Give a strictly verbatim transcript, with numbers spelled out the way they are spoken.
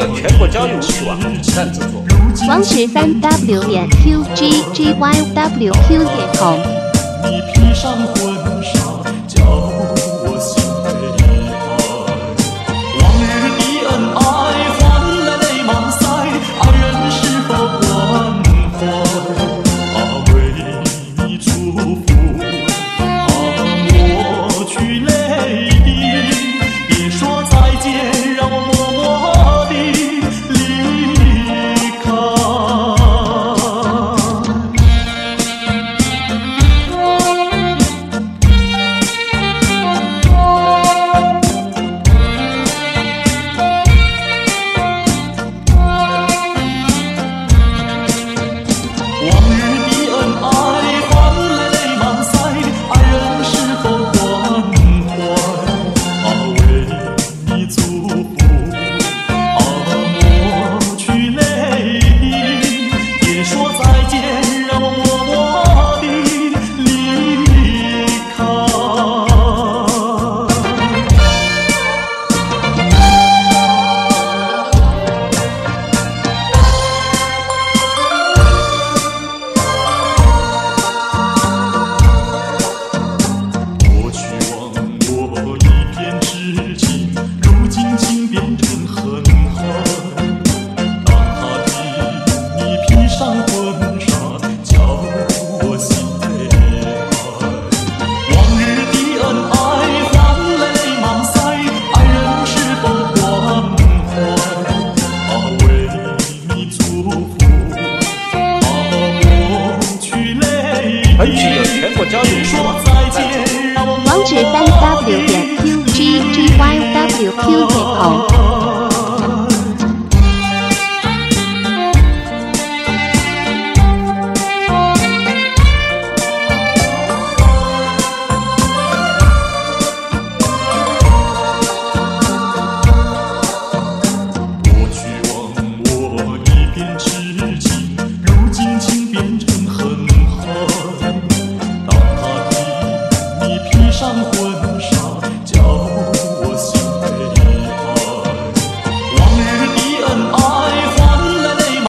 由全国交易无数网站制作。 网址三 w 点 q g g y w q 点 com。 你披上婚纱，叫我心悲哀。往日的恩爱换来泪满腮，爱人是否关怀？啊，为你祝福，啊，抹去泪滴，别说再见，让我默默地离开。 本曲由全国交易无数网站制作。 网址三 w 点 q g g y w q 点 com。